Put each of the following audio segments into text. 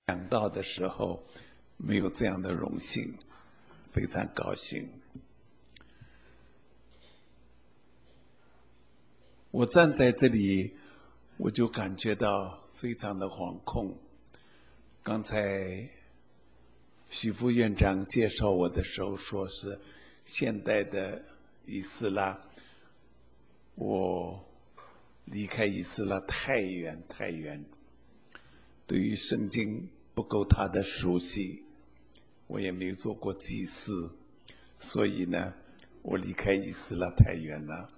讲到的时候，没有这样的荣幸，非常高兴。我站在这里，我就感觉到非常的惶恐。刚才许副院长介绍我的时候说是现代的以斯拉，我离开以斯拉太远太远，对于圣经不够他的熟悉，我也没有做过祭司，所以呢，我离开以斯拉太远了。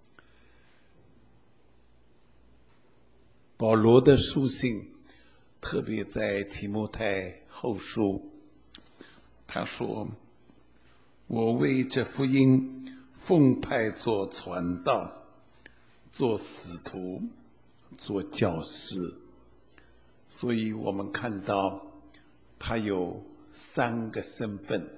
保罗的书信，特别在提摩太后书，他说：“我为这福音奉派做传道，做使徒，做教师。”所以我们看到他有3个身份，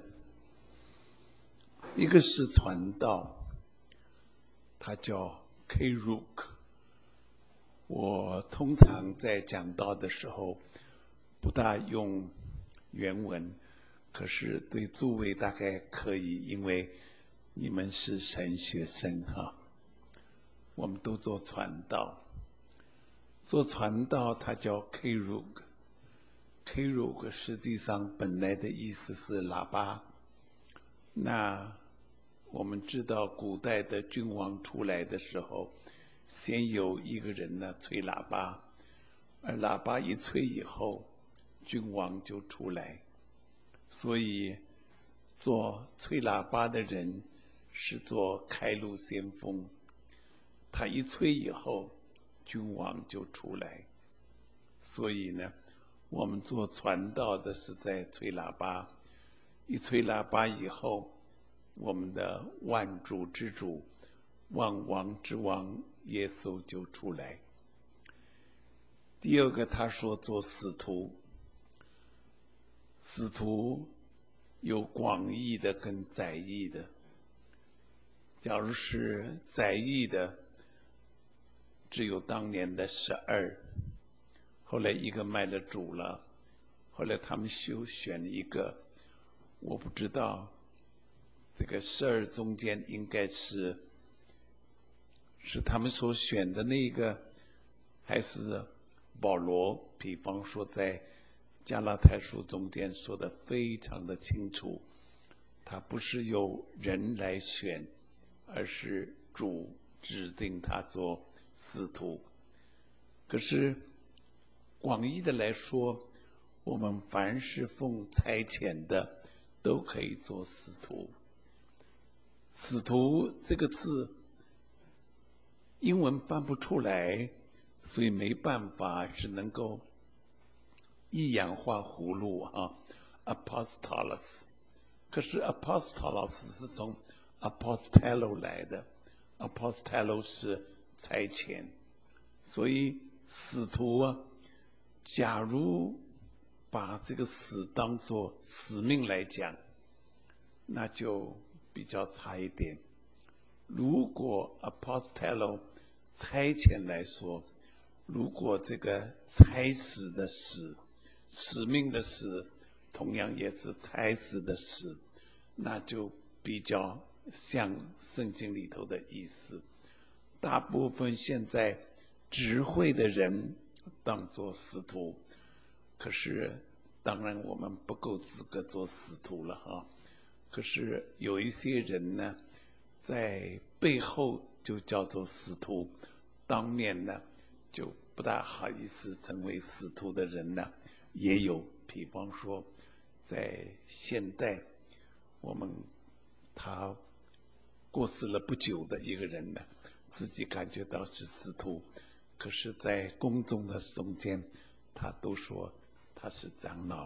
一个是传道，他叫 Keruk。我通常在讲道的时候不大用原文，可是对诸位大概可以，因为你们是神学生哈，我们都做传道。做传道它叫 Keruk，Keruk 实际上本来的意思是喇叭。那我们知道古代的君王出来的时候，先有一个人呢吹喇叭，而喇叭一吹以后，君王就出来。所以做吹喇叭的人是做开路先锋，他一吹以后，君王就出来。所以呢，我们做传道的是在吹喇叭，一吹喇叭以后，我们的万主之主、万王之王耶稣就出来。第二个，他说做使徒，使徒有广义的跟窄义的。假如是窄义的，只有当年的12，后来一个卖了主了，后来他们休选了一个，我不知道这个12中间应该是他们所选的那个，还是保罗？比方说在加拉太书中间说的非常的清楚，他不是由人来选，而是主指定他做使徒。可是广义的来说，我们凡是奉差遣的都可以做使徒。使徒这个字英文翻不出来，所以没办法，只能够一氧化葫芦啊 ，apostolos。可是 apostolos 是从 apostello 来的 ，apostello 是差遣，所以使徒啊，假如把这个使当作使命来讲，那就比较差一点。如果 apostello 差遣来说，如果这个差使的使，使命的使，同样也是差使的使，那就比较像圣经里头的意思。大部分现在指挥的人当作使徒，可是当然我们不够资格做使徒了哈。可是有一些人呢，在背后就叫做使徒，当面呢就不大好意思成为使徒的人呢也有。比方说在现代，我们他过世了不久的一个人呢，自己感觉到是使徒，可是在公众的中间他都说他是长老。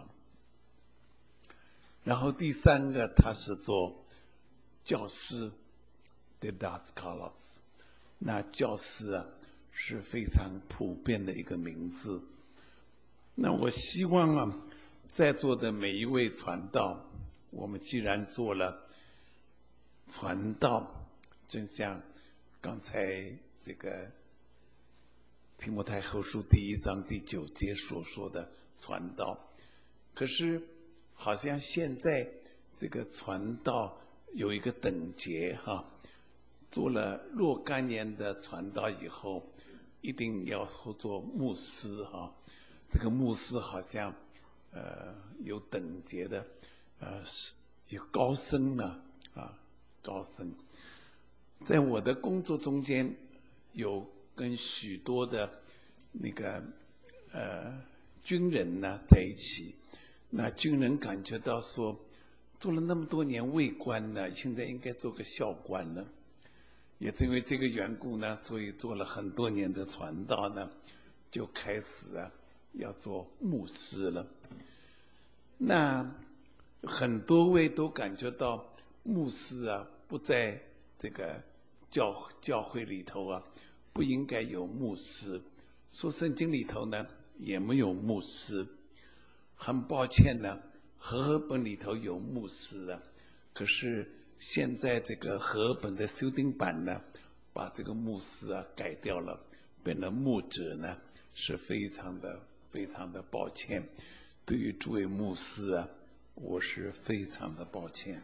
然后第3个，他是做教师 didaskalos。 那教师啊是非常普遍的一个名字。那我希望啊，在座的每一位传道，我们既然做了传道，正像刚才这个提摩太后书第1章第9节所说的， 传道。可是好像现在这个传道有一个等级哈，做了若干年的传道以后，一定要做牧师哈。这个牧师好像有等级的，有高升了啊，高升。在我的工作中间，有跟许多的那个军人呢在一起，那军人感觉到说，做了那么多年尉官呢，现在应该做个校官了。也正因为这个缘故呢，所以做了很多年的传道呢，就开始要做牧师了。那很多位都感觉到牧师不在这个教会里头不应该有牧师。说圣经里头呢也没有牧师。很抱歉呢，和合本里头有牧师可是现在这个和合本的修订版呢，把这个牧师改掉了，变成牧者呢，是非常的抱歉。对于诸位牧师我是非常的抱歉。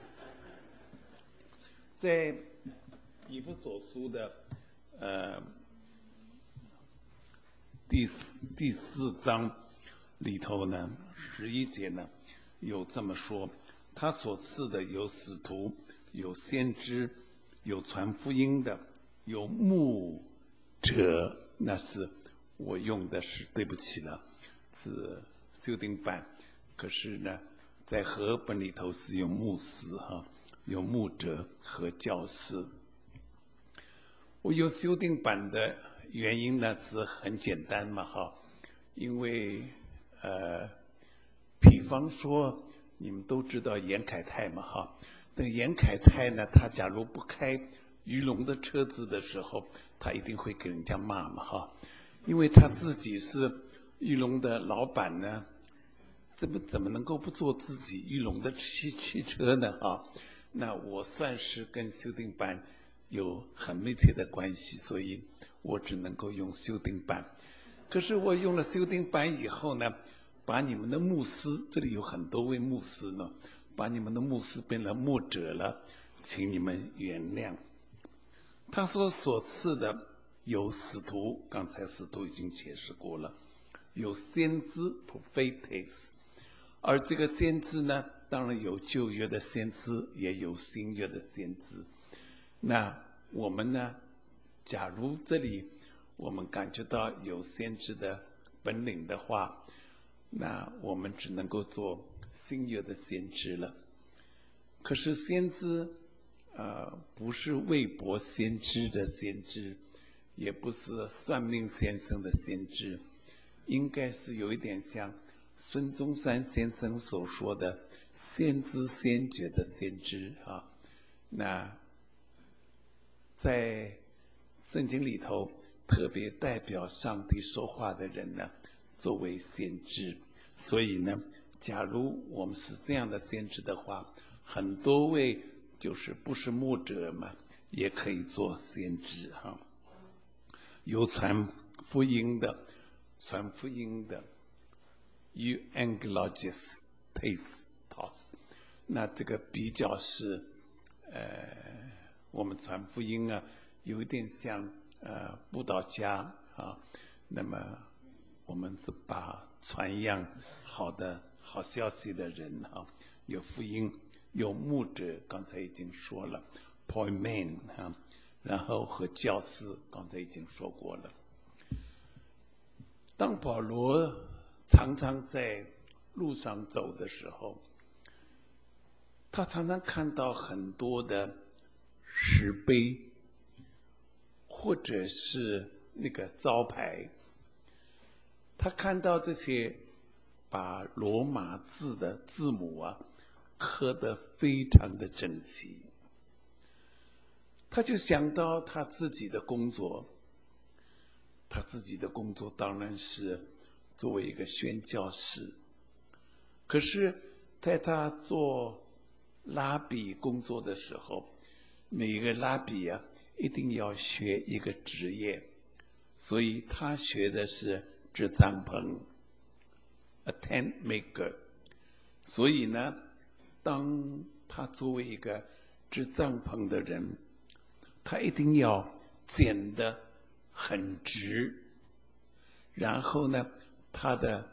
在以弗所书的第4章里头呢，11节呢有这么说：他所赐的有使徒，有先知，有传福音的，有牧者。那是我用的是对不起了，是修订版。可是呢，在和合本里头是有牧师有牧者和教师。我有修订版的原因呢是很简单嘛因为比方说你们都知道严凯泰嘛但严凯泰呢，他假如不开于龙的车子的时候，他一定会给人家骂嘛因为他自己是于龙的老板呢，怎么能够不坐自己于龙的汽车呢那我算是跟修订版有很密切的关系，所以我只能够用修订版。可是我用了修订版以后呢，把你们的牧师，这里有很多位牧师呢，把你们的牧师变成牧者了，请你们原谅。他所赐的有使徒，刚才使徒已经解释过了，有先知 prophetes， 而这个先知呢，当然有旧约的先知，也有新约的先知。那我们呢，假如这里我们感觉到有先知的本领的话，那我们只能够做新约的先知了。可是先知不是韦伯先知的先知，也不是算命先生的先知，应该是有一点像孙中山先生所说的先知先觉的先知那在圣经里头特别代表上帝说话的人呢，作为先知。所以呢，假如我们是这样的先知的话，很多位就是不是牧者嘛，也可以做先知有传福音的euangelists， 那这个比较是我们传福音有一点像布道家那么我们是把传扬好消息的人有福音，有牧者，刚才已经说了 poimen 然后和教师，刚才已经说过了。当保罗常常在路上走的时候，他常常看到很多的石碑，或者是那个招牌，他看到这些把罗马字的字母刻得非常的整齐，他就想到他自己的工作。他自己的工作当然是作为一个宣教士，可是在他做拉比工作的时候，每一个拉比一定要学一个职业，所以他学的是织帐篷， a tent maker。所以呢，当他作为一个织帐篷的人，他一定要剪得很直，然后呢，他的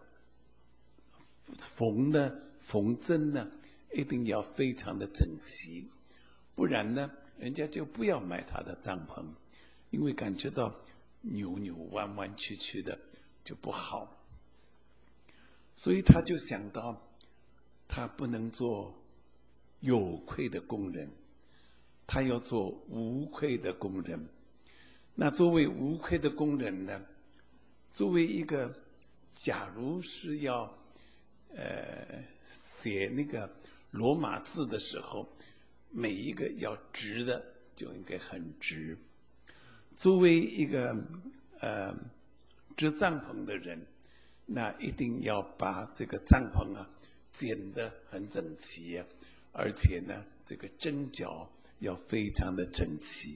缝针呢，一定要非常的整齐，不然呢，人家就不要买他的帐篷，因为感觉到扭扭弯弯曲曲的就不好。所以他就想到，他不能做有愧的工人，他要做无愧的工人。那作为无愧的工人呢，作为一个假如是要写那个罗马字的时候，每一个要直的就应该很直。作为一个织帐篷的人，那一定要把这个帐篷啊剪得很整齐啊，而且呢，这个针脚要非常的整齐。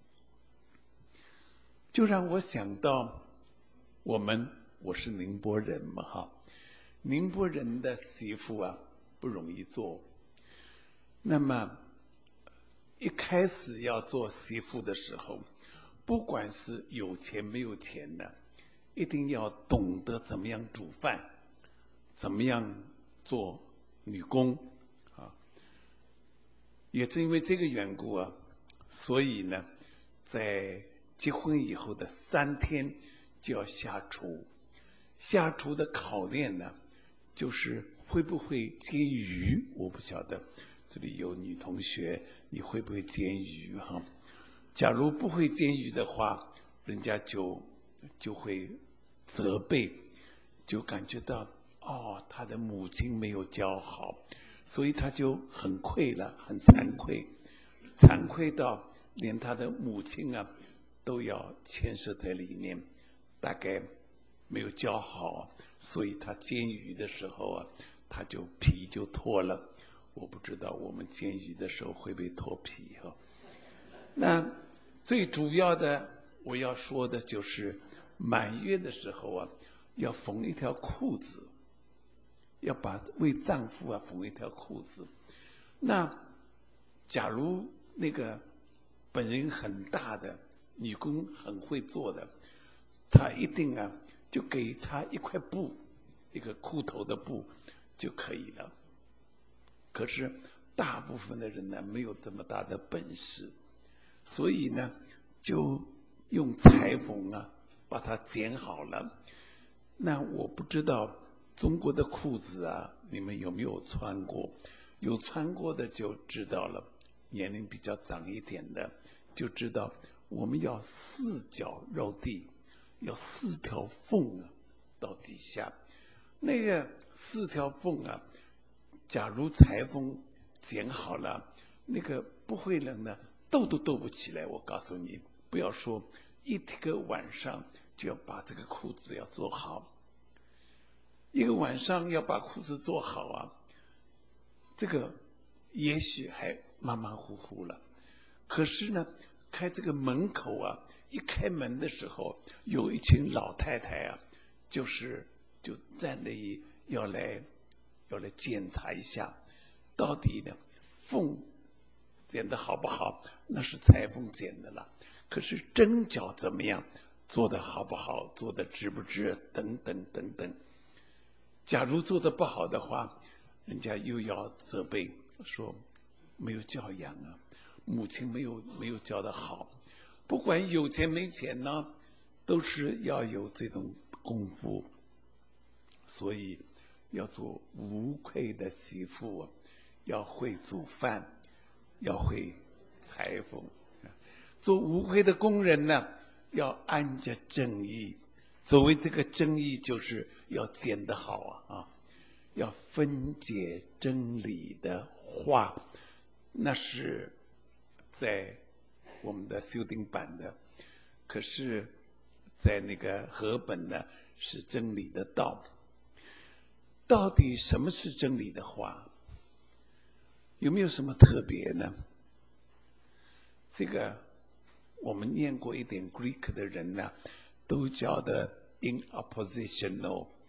就让我想到我是宁波人嘛哈，宁波人的媳妇啊不容易做。那么一开始要做媳妇的时候，不管是有钱没有钱的，一定要懂得怎么样煮饭，怎么样做女工啊。也正因为这个缘故啊，所以呢，在结婚以后的3天就要下厨。下厨的考验呢，就是会不会煎鱼。我不晓得这里有女同学，你会不会煎鱼哈？假如不会煎鱼的话，人家就会责备，就感觉到他的母亲没有教好，所以他就很愧了，很惭愧，惭愧到连他的母亲啊都要牵涉在里面，大概没有教好，所以他煎鱼的时候啊，他就皮就脱了。我不知道我们煎鱼的时候会不会脱皮哈。那最主要的我要说的就是满月的时候啊，要缝一条裤子，要为丈夫啊缝一条裤子。那假如那个本人很大的女工很会做的，她一定啊就给她一块布，一个裤头的布就可以了。可是大部分的人呢没有这么大的本事，所以呢就用裁缝啊把它剪好了。那我不知道中国的裤子啊，你们有没有穿过？有穿过的就知道了，年龄比较长一点的就知道，我们要4脚绕地，要4条缝啊到底下。那个4条缝啊，假如裁缝剪好了，那个不会人呢斗都斗不起来。我告诉你，不要说一个晚上就要把这个裤子要做好，一个晚上要把裤子做好啊，这个也许还马马虎虎了。可是呢，开这个门口啊，一开门的时候，有一群老太太啊，就站那要来检查一下，到底呢缝剪得好不好，那是裁缝剪的了。可是针脚怎么样，做得好不好，做得直不直，等等等等。假如做得不好的话，人家又要责备说没有教养啊，母亲没有教得好。不管有钱没钱呢，都是要有这种功夫。所以要做无愧的媳妇啊，要会煮饭，要会裁缝。做无愧的工人呢，要按着正义。所谓这个正义，就是要剪得好啊，要分解真理的话，那是在我们的修订版的，可是在那个和本呢是真理的道。到底什么是真理的话？有没有什么特别呢？这个我们念过一点 Greek 的人呢，都叫的 in oppositional，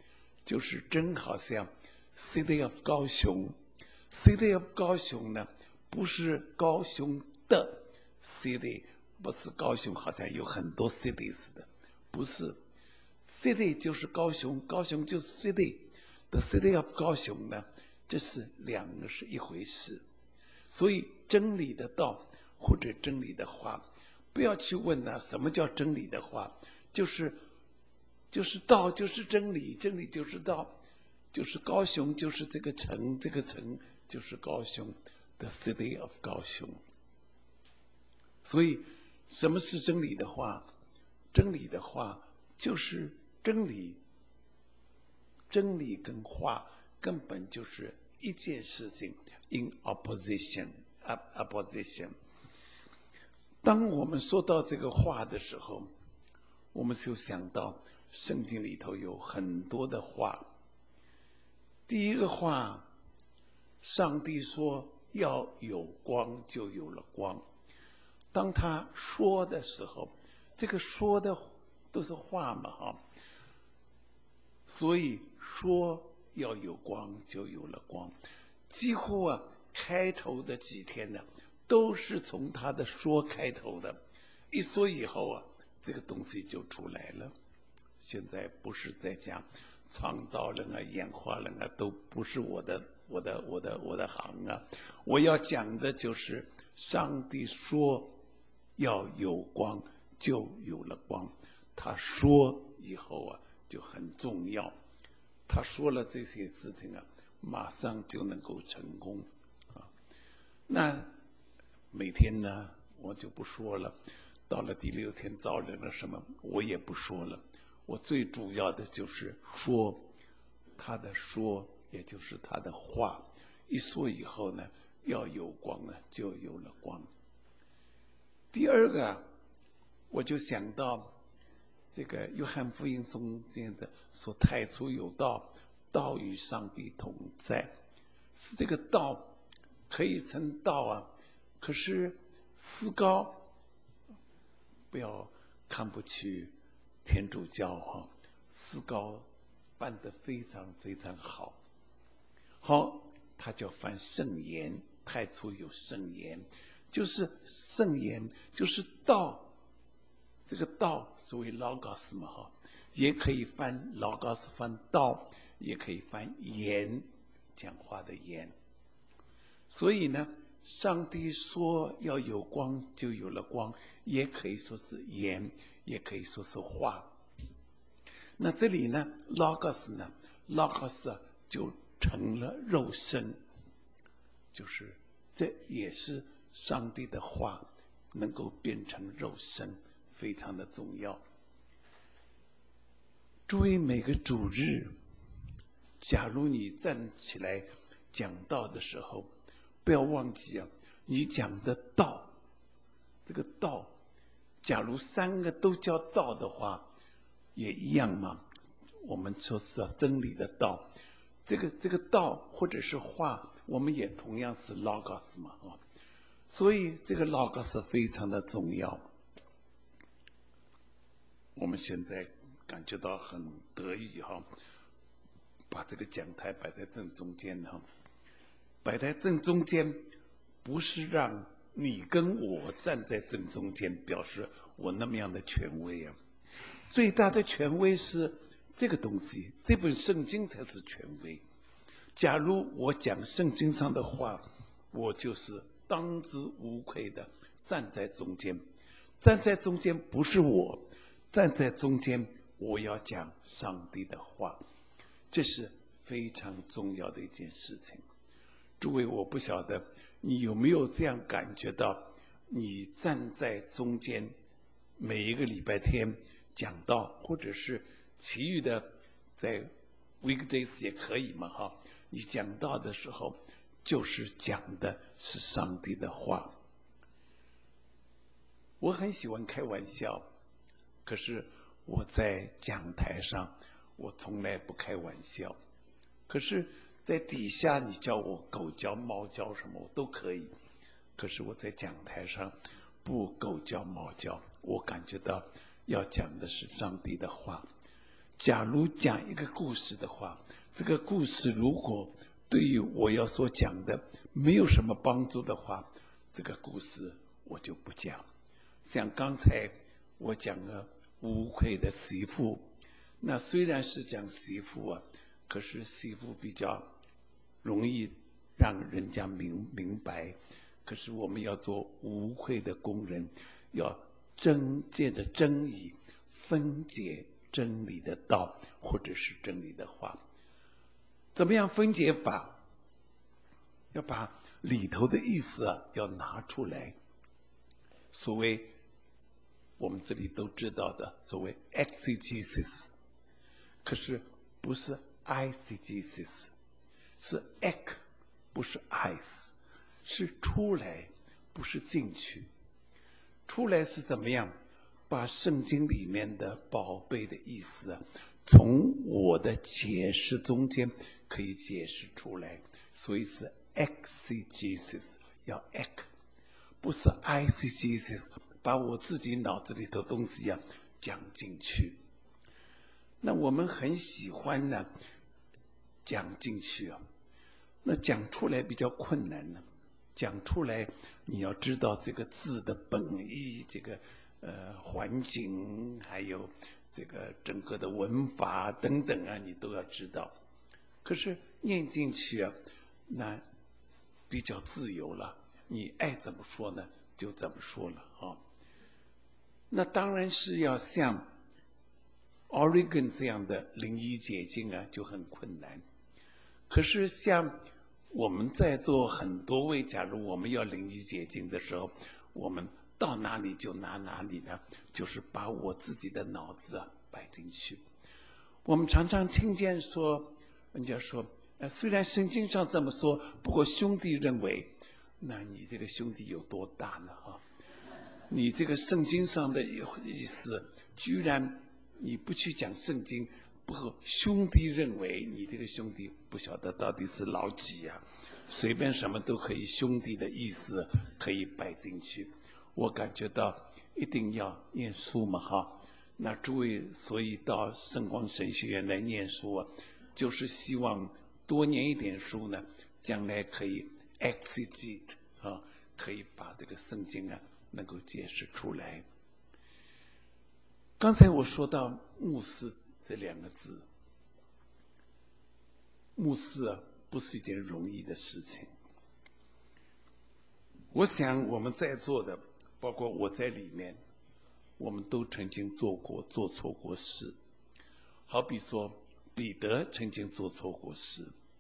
就是真好像 City of 高雄 ，City of 高雄呢，不是高雄的 City， 不是高雄好像有很多 cities 的，不是 City 就是高雄，高雄就是 City。The City of 高雄呢，这是两个是一回事。所以真理的道或者真理的话，不要去问什么叫真理的话，就是道，就是真理，真理就是道，就是高雄，就是这个城，这个城就是高雄 ，The City of 高雄。所以，什么是真理的话？真理的话就是真理，真理跟话根本就是一件事情 ，in opposition。当我们说到这个话的时候，我们就想到圣经里头有很多的话。第一个话，上帝说要有光，就有了光。当他说的时候，这个说的都是话嘛，哈。所以说要有光，就有了光。几乎开头的几天呢，都是从他的说开头的。一说以后这个东西就出来了。现在不是在讲创造人演化人都不是我的行啊。我要讲的就是上帝说要有光，就有了光。他说以后就很重要。他说了这些事情马上就能够成功那每天呢，我就不说了。到了第6天造人了什么，我也不说了。我最主要的就是说，他的说，也就是他的话。一说以后呢，要有光呢，就有了光。第二个，我就想到这个约翰福音中间的说：“太初有道，道与上帝同在。”是这个道可以称道可是思高不要看不起天主教思高翻得非常非常好。好，他叫翻圣言，太初有圣言，就是圣言，就是道。这个道所谓 logos 嘛也可以翻 logos 翻道，也可以翻言，讲话的言。所以呢，上帝说要有光，就有了光，也可以说是言，也可以说是话。那这里呢 logos 呢 logos 就成了肉身，就是这也是上帝的话能够变成肉身，非常的重要。诸位，每个主日，假如你站起来讲道的时候，不要忘记你讲的道，这个道，假如3个都叫道的话，也一样嘛。我们说是真理的道，这个道或者是话，我们也同样是 logos 嘛所以这个 logos 非常的重要。我们现在感觉到很得意把这个讲台摆在正中间摆在正中间，不是让你跟我站在正中间，表示我那么样的权威最大的权威是这个东西，这本圣经才是权威。假如我讲圣经上的话，我就是当之无愧的站在中间。站在中间不是我，站在中间我要讲上帝的话，这是非常重要的一件事情。诸位，我不晓得你有没有这样感觉到，你站在中间，每一个礼拜天讲道，或者是其余的在 weekdays 也可以嘛你讲道的时候，就是讲的是上帝的话。我很喜欢开玩笑，可是我在讲台上，我从来不开玩笑。可是在底下你叫我狗叫猫叫什么我都可以，可是我在讲台上不狗叫猫叫，我感觉到要讲的是上帝的话。 假如讲一个故事的话，这个故事如果对于我要所讲的没有什么帮助的话，这个故事我就不讲。像刚才我讲了无愧的媳妇，那虽然是讲媳妇啊，可是媳妇比较容易让人家明白。可是我们要做无愧的工人，要借着真理分解真理的道，或者是真理的话。怎么样分解法？要把里头的意思要拿出来。所谓我们这里都知道的所谓 exegesis， 可是不是 eisegesis， 是 ek 不是 eis， 是出来不是进去。出来是怎么样？把圣经里面的宝贝的意思从我的解释中间可以解释出来，所以是 exegesis， 要 ek， 不是 eisegesis， 把我自己脑子里头东西讲进去。那我们很喜欢呢讲进去那讲出来比较困难呢。讲出来你要知道这个字的本意，这个环境，还有这个整个的文法等等你都要知道。可是念进去那比较自由了，你爱怎么说呢就怎么说了那当然是要像 Origen 这样的灵医解经就很困难。可是像我们在座很多位，假如我们要灵医解经的时候，我们到哪里就拿哪里呢？就是把我自己的脑子摆进去。我们常常听见说，人家说，虽然圣经上这么说，不过兄弟认为，那你这个兄弟有多大呢？你这个圣经上的意思，居然你不去讲圣经，不过兄弟认为，你这个兄弟不晓得到底是老几随便什么都可以，兄弟的意思可以摆进去。我感觉到一定要念书嘛那诸位所以到圣光神学院来念书就是希望多念一点书呢，将来可以 exegete 可以把这个圣经能够解释出来。刚才我说到牧师这两个字，牧师不是一件容易的事情。我想我们在座的，包括我在里面，我们都曾经做错过事。好比说彼得曾经做错过事，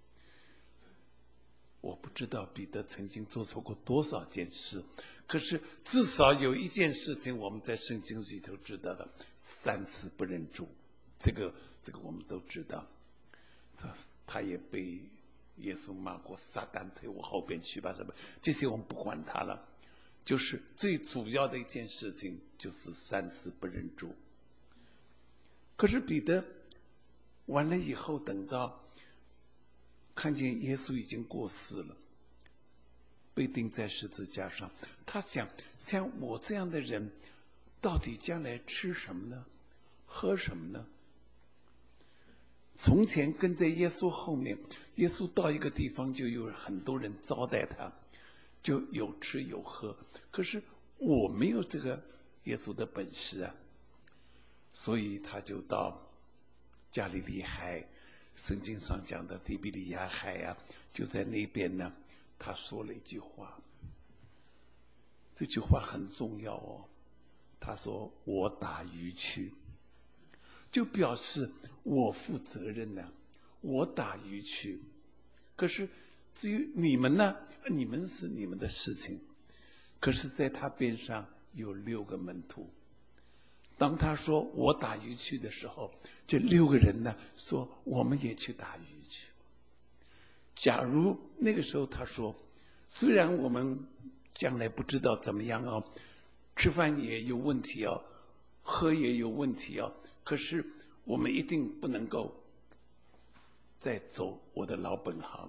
我不知道彼得曾经做错过多少件事，可是至少有一件事情我们在圣经里头知道的，3次不认主，这个我们都知道。他也被耶稣骂过，撒旦退我后边去吧，什么这些我们不管他了。就是最主要的一件事情就是3次不认主。可是彼得完了以后，等到看见耶稣已经过世了，被钉在十字架上，他想，像我这样的人到底将来吃什么呢？喝什么呢？从前跟在耶稣后面，耶稣到一个地方就有很多人招待他，就有吃有喝。可是我没有这个耶稣的本事所以他就到加利利海，圣经上讲的提比利亚海就在那边呢。他说了一句话，这句话很重要他说我打鱼去，就表示我负责任我打鱼去。可是至于你们呢，你们是你们的事情。可是在他边上有6个门徒，当他说我打鱼去的时候，这6个人呢说我们也去打鱼去。假如那个时候他说，虽然我们将来不知道怎么样吃饭也有问题喝也有问题可是我们一定不能够再走我的老本行。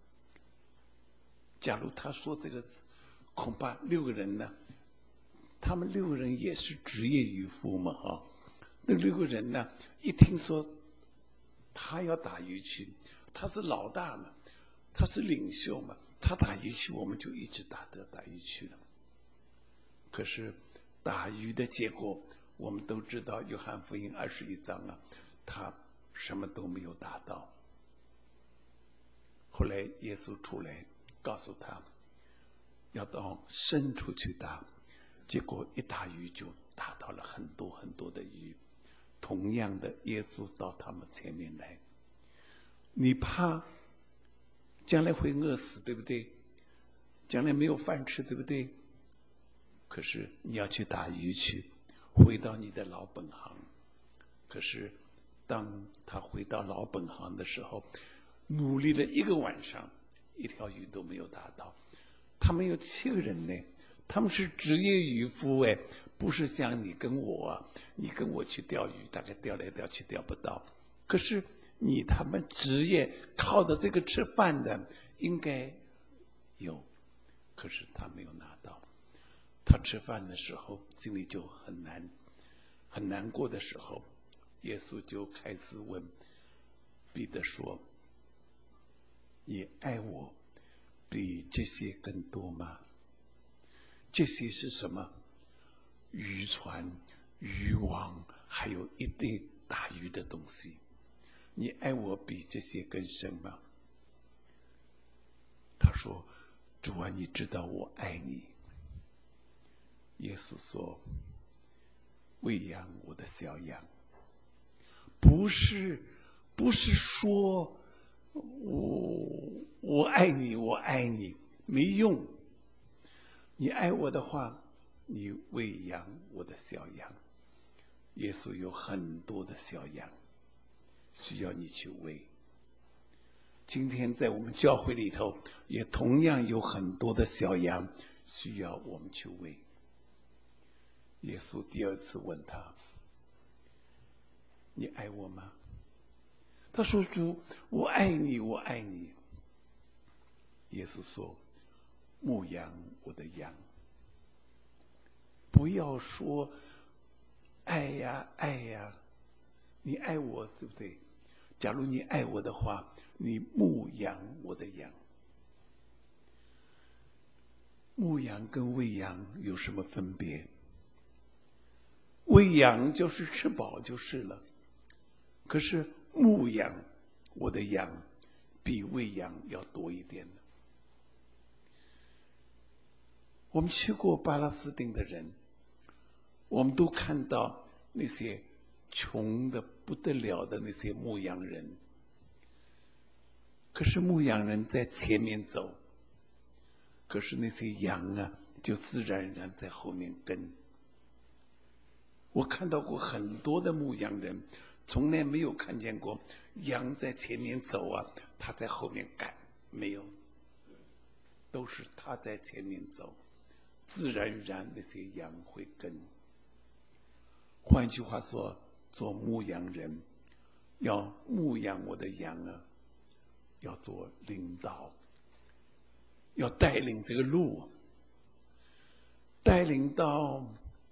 假如他说这个字，恐怕6个人呢，他们6个人也是职业渔夫嘛那6个人呢，一听说他要打鱼去，他是老大嘛，他是领袖嘛，他打鱼去，我们就一直打鱼去了。可是打鱼的结果，我们都知道，约翰福音21章啊，他什么都没有打到。后来耶稣出来告诉他，要到深处去打，结果一打鱼就打到了很多很多的鱼。同样的，耶稣到他们前面来，你怕将来会饿死，对不对？将来没有饭吃，对不对？可是你要去打鱼去，回到你的老本行。可是当他回到老本行的时候，努力了1个晚上，一条鱼都没有打到。他们有7个人呢，他们是职业渔夫哎，不是像你跟我啊，你跟我去钓鱼，大概钓来钓去钓不到。可是他们职业靠着这个吃饭的应该有，可是他没有拿到。他吃饭的时候心里就很难过的时候，耶稣就开始问彼得说，你爱我比这些更多吗？这些是什么？渔船、渔网，还有一堆打鱼的东西。你爱我比这些更深吗？他说，主啊，你知道我爱你。耶稣说，喂养我的小羊。不是说我爱你，我爱你，没用。你爱我的话，你喂养我的小羊。耶稣有很多的小羊，需要你去喂。今天在我们教会里头，也同样有很多的小羊，需要我们去喂。耶稣第2次问他，你爱我吗？他说，主，我爱你，我爱你。耶稣说，牧养我的羊。不要说爱呀爱呀，你爱我，对不对？假如你爱我的话，你牧养我的羊。牧养跟喂养有什么分别？喂养就是吃饱就是了，可是牧养我的羊比喂养要多一点。我们去过巴勒斯坦的人，我们都看到那些穷的不得了的那些牧羊人，可是牧羊人在前面走，可是那些羊啊就自然而然在后面跟。我看到过很多的牧羊人，从来没有看见过羊在前面走啊，他在后面赶，没有，都是他在前面走，自然而然那些羊会跟。换句话说，做牧羊人要牧养我的羊啊，要做领导，要带领这个路，带领到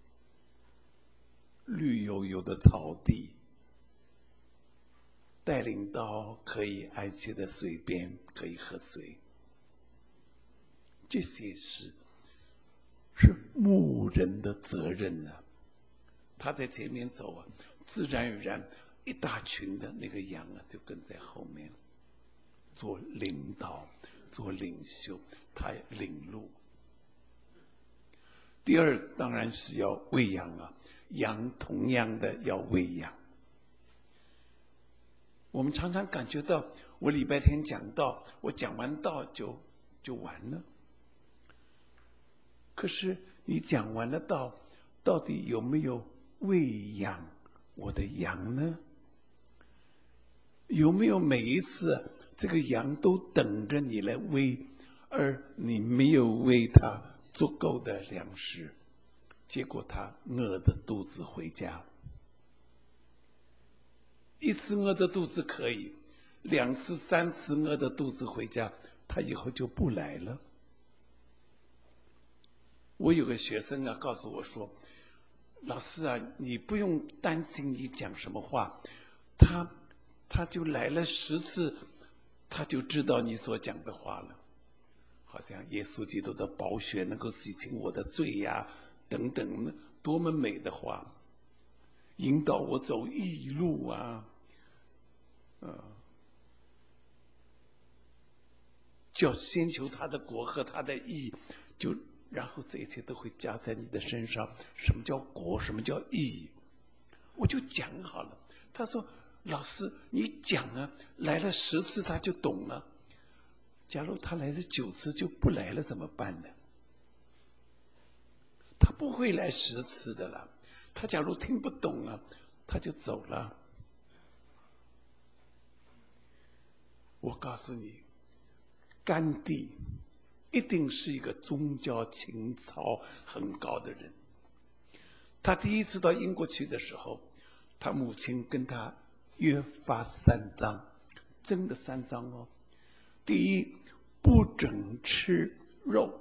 绿油油的草地，带领到可以安歇的水边，可以喝水。这些是牧人的责任啊。他在前面走啊，自然而然一大群的那个羊啊就跟在后面，做领导，做领袖，他领路。第二当然是要喂养啊，羊同样的要喂养。我们常常感觉到，我礼拜天讲道，我讲完道就完了。可是你讲完了道，到底有没有喂养我的羊呢？有没有每一次这个羊都等着你来喂，而你没有喂它足够的粮食，结果它饿着肚子回家。1次饿着肚子可以，2次、3次饿着肚子回家，它以后就不来了。我有个学生啊，告诉我说， 老师啊，你不用担心你讲什么话，他就来了10次，他就知道你所讲的话了。好像耶稣基督的宝血能够洗清我的罪呀，等等，多么美的话！引导我走义路啊，叫先求他的国和他的义，就然后这一切都会加在你的身上。什么叫国？什么叫义？我就讲好了。他说：“老师，你讲啊，来了10次他就懂了。假如他来了9次就不来了，怎么办呢？他不会来10次的了。他假如听不懂了，他就走了。我告诉你，甘地一定是一个宗教情操很高的人。他第一次到英国去的时候，他母亲跟他约法3章，真的3章哦。第一，不准吃肉；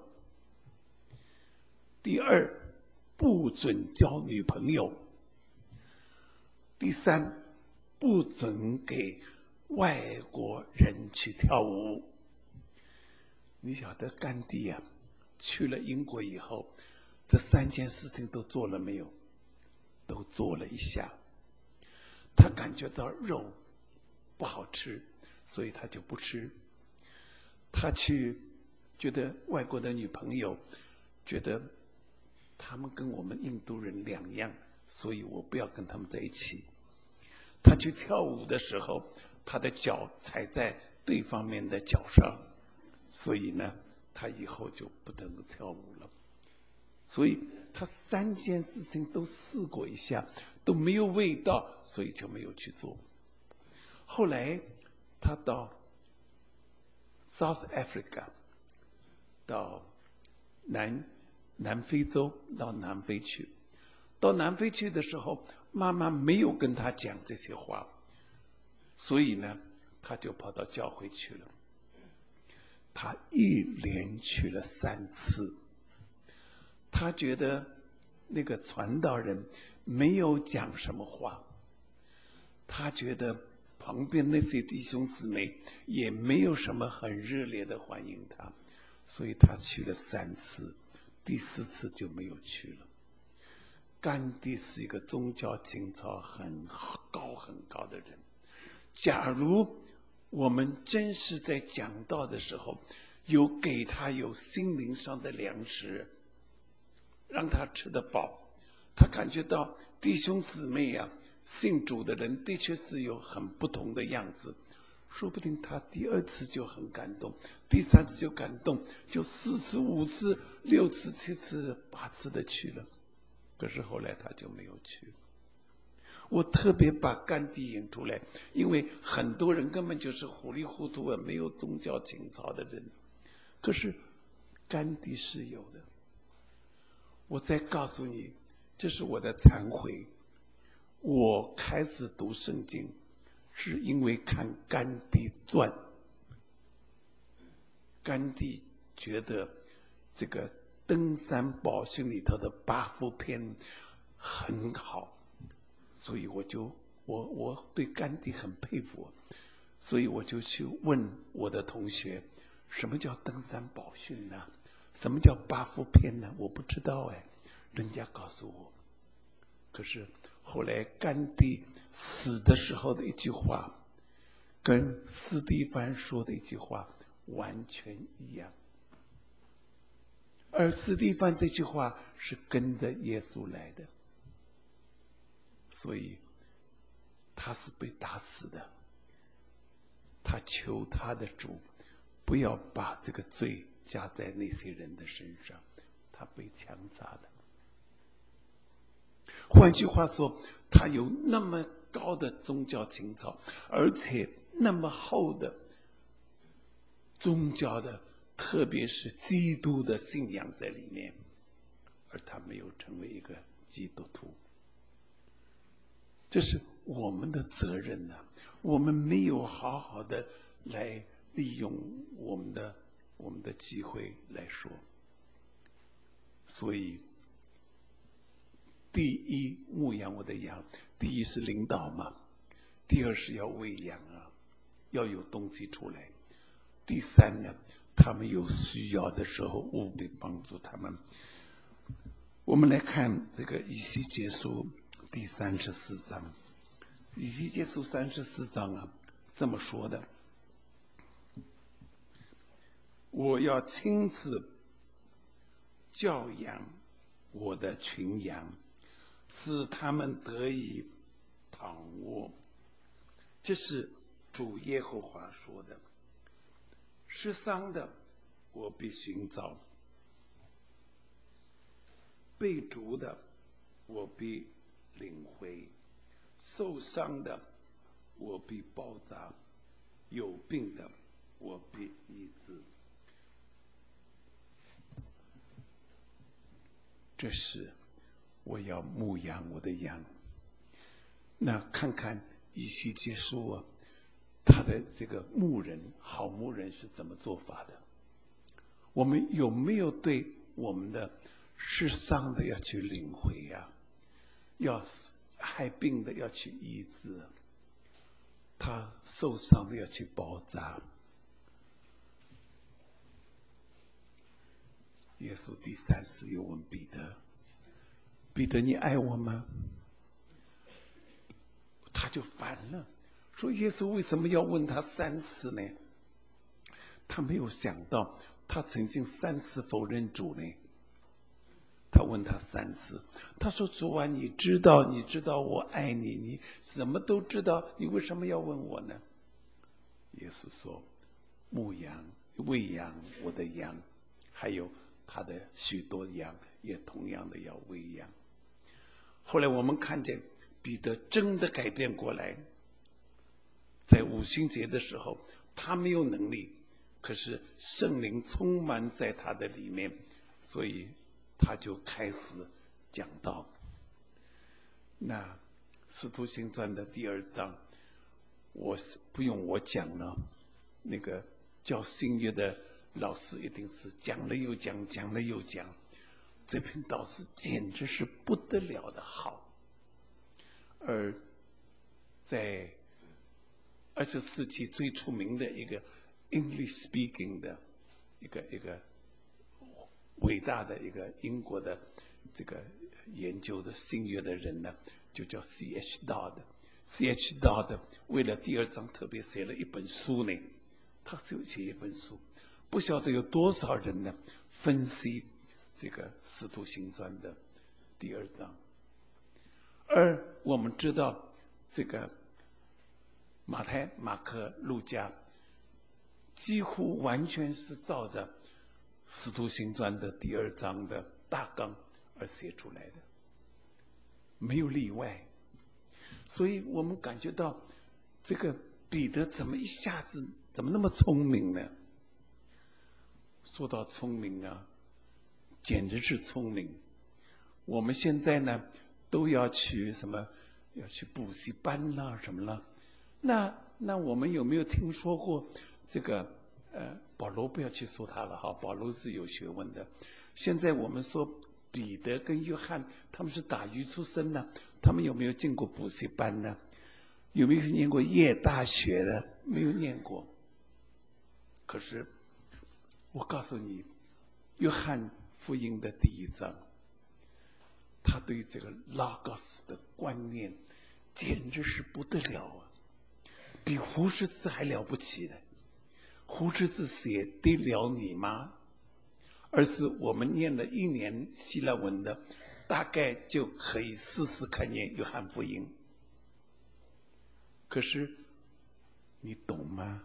第二，不准交女朋友；第三，不准给外国人去跳舞。你晓得甘地啊，去了英国以后，这3件事情都做了没有？都做了一下。他感觉到肉不好吃，所以他就不吃。他去觉得外国的女朋友，觉得他们跟我们印度人两样，所以我不要跟他们在一起。他去跳舞的时候，他的脚踩在对方面的脚上，所以呢，他以后就不能够跳舞了。所以他3件事情都试过一下，都没有味道，所以就没有去做。后来他到 South Africa， 到南非洲，到南非去。到南非去的时候，妈妈没有跟他讲这些话，所以呢，他就跑到教会去了。他一连去了3次。他觉得那个传道人没有讲什么话，他觉得旁边那些弟兄姊妹也没有什么很热烈的欢迎他，所以他去了3次，第4次就没有去了。甘地是一个宗教情操很高的人。假如我们真是在讲道的时候，有给他有心灵上的粮食，让他吃得饱，他感觉到弟兄姊妹啊，信主的人的确是有很不同的样子，说不定他第2次就很感动，第3次就感动，就4次、5次、6次、7次、8次的去了。可是后来他就没有去。我特别把甘地引出来，因为很多人根本就是糊里糊涂没有宗教情操的人，可是甘地是有的。我再告诉你，这是我的忏悔。我开始读圣经，是因为看《甘地传》。甘地觉得这个登山宝训里头的8福篇很好，所以我对甘地很佩服，所以我就去问我的同学，什么叫登山宝训呢？什么叫8福篇呢？我不知道哎，人家告诉我。可是后来甘地死的时候的一句话，跟斯蒂芬说的一句话完全一样。而斯蒂芬这句话是跟着耶稣来的，所以他是被打死的。他求他的主不要把这个罪加在那些人的身上，他被枪杀了。换句话说，他有那么高的宗教情操，而且那么厚的宗教的，特别是基督的信仰在里面，而他没有成为一个基督徒。这是我们的责任呢，我们没有好好的来利用我们的机会来说。所以第一牧养我的羊，第一是领导嘛，第二是要喂养啊，要有东西出来。第三呢，他们有需要的时候务必帮助他们。我们来看这个以西结书第34章，以西结书34章啊，这么说的：我要亲自教养我的群羊，使他们得以躺卧。这是主耶和华说的。失丧的我必寻找，被逐的我必领回，受伤的我必包扎，有病的我必医治。这是我要牧养我的羊。那看看以西结书啊，他的这个牧人，好牧人是怎么做法的？我们有没有对我们的失丧的要去领回呀？要害病的要去医治，他受伤的要去包扎。耶稣第3次又问彼得：“彼得，你爱我吗？”他就烦了，说耶稣为什么要问他3次呢？他没有想到他曾经3次否认主呢。他问他3次，他说：“主啊，你知道我爱你，你什么都知道，你为什么要问我呢？”耶稣说：“牧羊喂养我的羊，还有他的许多羊也同样的要喂养。”后来我们看见彼得真的改变过来，在五旬节的时候，他没有能力，可是圣灵充满在他的里面，所以他就开始讲道。那使徒行传的第2章，不用我讲了，那个教新约的老师一定是讲了又讲，讲了又讲。这篇道是简直是不得了的好。而在20世纪最出名的一个 English speaking 的一个伟大的一个英国的这个研究的新约的人呢，就叫 C.H. Dodd。C.H. Dodd 为了第2章特别写了一本书呢，他就写一本书，不晓得有多少人呢分析这个使徒行传的第2章。而我们知道这个马太、马可、路加几乎完全是照着使徒行传的第2章的大纲而写出来的，没有例外。所以我们感觉到这个彼得怎么一下子怎么那么聪明呢？说到聪明啊，简直是聪明。我们现在呢都要去什么？要去补习班啦，什么啦？那我们有没有听说过这个？保罗不要去说他了哈，保罗是有学问的。现在我们说彼得跟约翰他们是打鱼出身呢，他们有没有进过补习班呢？有没有念过耶大学的？没有念过。可是我告诉你，约翰福音的第1章。他对这个 Logos 的观念简直是不得了啊，比胡适之还了不起的。胡适之写得了你吗？而是我们念了1年希腊文的，大概就可以试试看念约翰福音。可是你懂吗？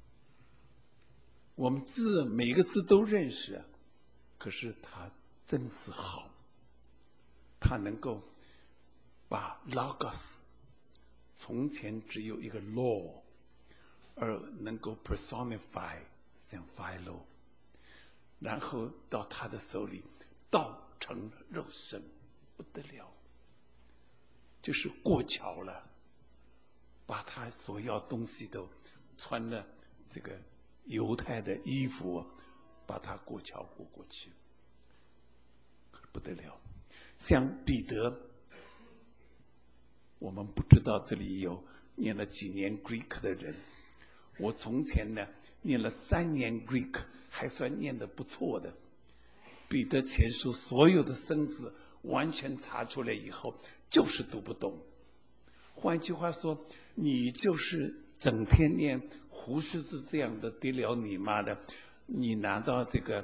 我们字每个字都认识啊，可是他真是好。他能够把 Logos 从前只有一个 law， 而能够 personify 像 Philo， 然后到他的手里道成肉身，不得了，就是过桥了，把他所要东西都穿了这个犹太的衣服，把他过桥过去，不得了。像彼得我们不知道这里有念了几年 Greek 的人。我从前呢念了3年 Greek， 还算念得不错的。彼得前书所有的生字完全查出来以后，就是读不懂。换句话说，你就是整天念胡适之这样的得了你妈的，你拿到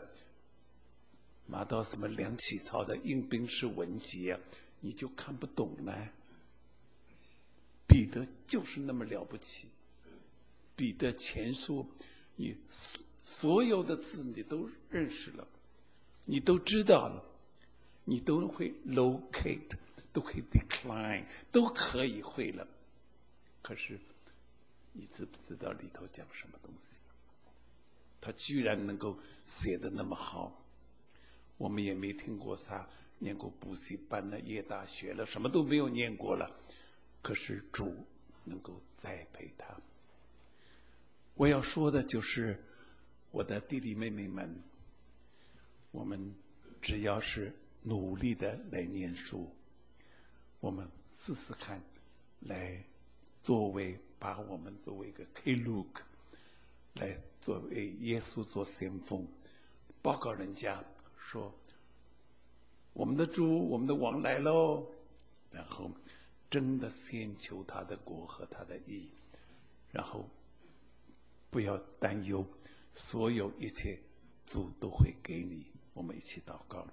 什么梁启超的应兵式文集啊，你就看不懂了。彼得就是那么了不起。彼得前书，你所有的字你都认识了，你都知道了，你都会 locate， 都可以 decline， 都可以会了。可是你知不知道里头讲什么东西？他居然能够写得那么好，我们也没听过他念过补习班了、夜大学了，什么都没有念过了。可是主能够栽培他。我要说的就是我的弟弟妹妹们，我们只要是努力的来念书，我们试试看，来把我们作为一个 K-Luke， 来作为耶稣做先锋，报告人家说我们的主、我们的王来喽，然后真的先求他的国和他的义，然后不要担忧，所有一切主都会给你。我们一起祷告。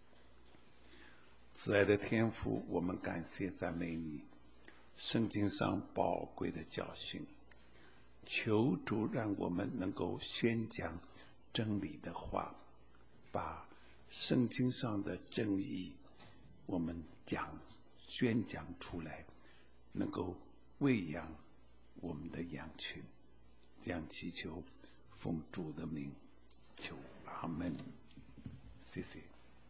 慈爱的天父，我们感谢赞美你，圣经上宝贵的教训，求主让我们能够宣讲真理的话，把圣经上的真义我们宣讲出来，能够喂养我们的羊群。这样祈求奉主的名求，阿们。谢谢。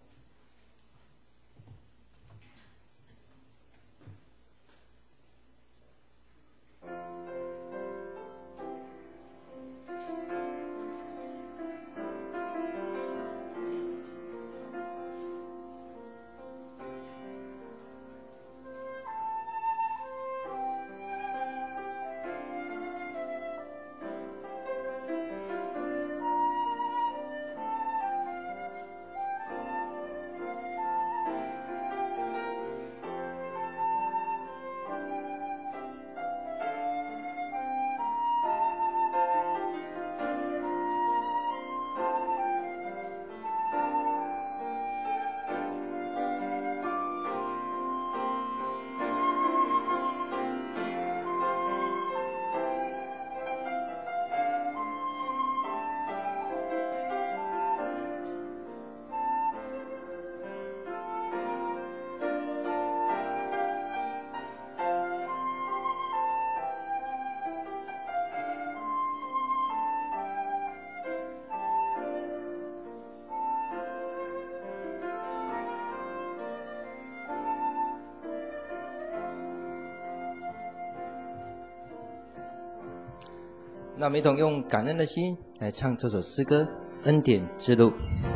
那我们一同用感恩的心来唱这首诗歌《恩典之路》。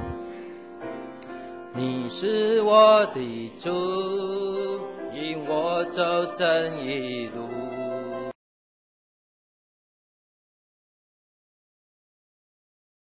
你是我的主，引我走正义路。